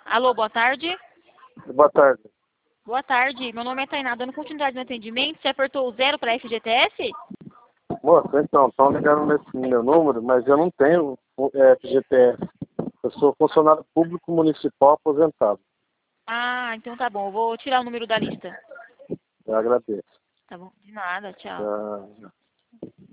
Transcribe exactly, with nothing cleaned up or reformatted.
Alô, boa tarde. Boa tarde. Boa tarde, meu nome é Tainá, dando continuidade no atendimento. Você apertou o zero para F G T S? Moça, então, estão ligando nesse meu número, mas eu não tenho é, F G T S. Eu sou funcionário público municipal aposentado. Ah, então tá bom, eu vou tirar o número da lista. Eu agradeço. Tá bom, de nada, tchau. Ah,